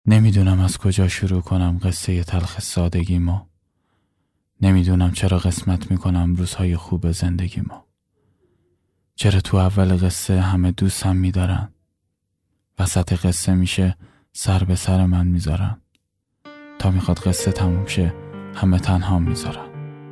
نمیدونم از کجا شروع کنم قصه تلخ سادگیمو. نمیدونم چرا قسمت میکنم روزهای خوب زندگیمو. چرا تو اول قصه همه دوستم میدارن، وسط قصه میشه سر به سر من میذارن، تا میخواد قصه تموم شه همه تنها میذارن.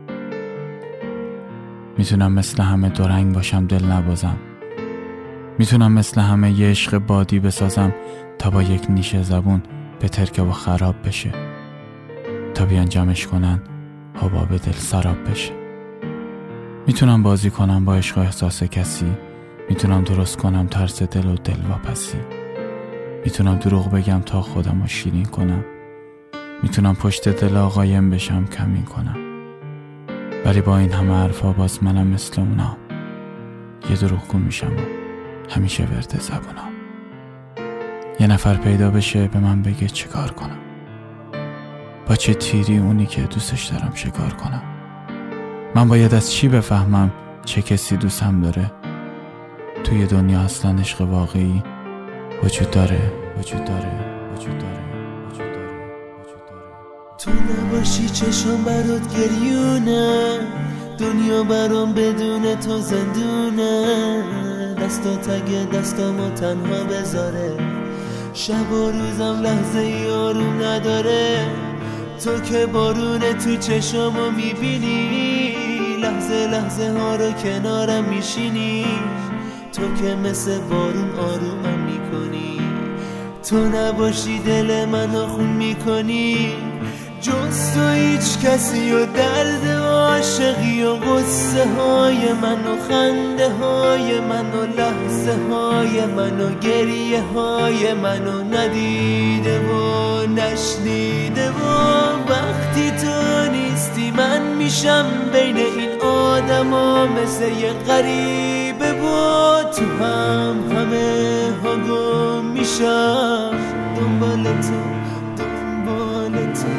میتونم مثل همه دورنگ باشم دل نبازم، میتونم مثل همه یه عشق بادی بسازم تا با یک نیشه زبون به ترکه و خراب بشه، تا بیان جمعش کنن حباب دل سراب بشه. میتونم بازی کنم با عشق و احساس کسی، میتونم درست کنم ترس دل و دل واپسی، میتونم دروغ بگم تا خودم رو شیرین کنم، میتونم پشت دل آقایم بشم کمین کنم. ولی با این همه حرفا باز منم مثل اونا، یه دروغگو میشم و همیشه ورد زبونم. یه نفر پیدا بشه به من بگه چه کار کنم، با چه تیری اونی که دوستش دارم شکار کنم. من باید از چی بفهمم چه کسی دوستم داره؟ توی دنیا اصلا عشق واقعی وجود داره، وجود داره، وجود داره، وجود داره، وجود داره. تو نباشی چشم برات گریونه، دنیا برام بدون تو زندونه. دستا تگ دستامو تنها بذاره، شب و روزم لحظه ای آروم نداره. تو که بارونه تو چشمو میبینی، لحظه لحظه ها رو کنارم میشینی. تو که مثل بارون آرومم میکنی، تو نباشی دل منو خون میکنی. جز تو هیچ کسی و درد و عاشقی و غصه های من و خنده های من و لحظه های من و گریه های من و ندیده و نشنیده. و وقتی تو نیستی من میشم بین این آدم ها مثل یه غریبه، با تو همه ها گم میشم دنبال تو، دنبال تو.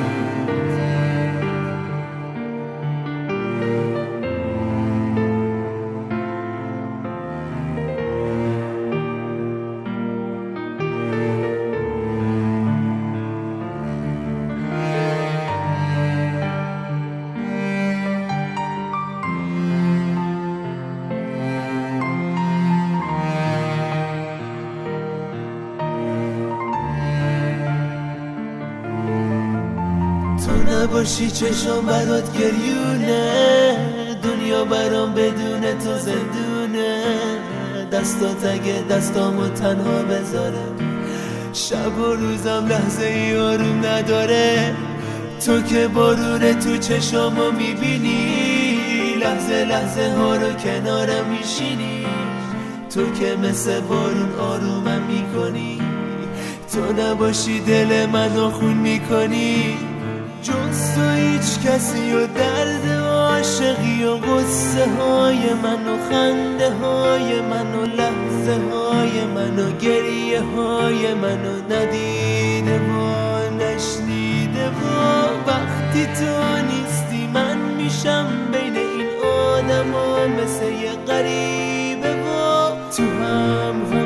تو نباشی چشم برات گریونه، دنیا برام بدون تو زندونه. دستا تگ دستامو تنها بذاره، شب و روزم لحظه ای آروم نداره. تو که بارونه تو چشمو میبینی، لحظه لحظه ها رو کنارم میشینی. تو که مثل بارون آرومم میکنی، تو نباشی دل منو خون میکنی. جز تو هیچ کسی و درد و عاشقی و غصه های من و خنده های من و لحظه های من و گریه های من و ندیده و نشنیده. و وقتی تو نیستی من میشم بین این آدم ها مثل یه غریبه، و تو هم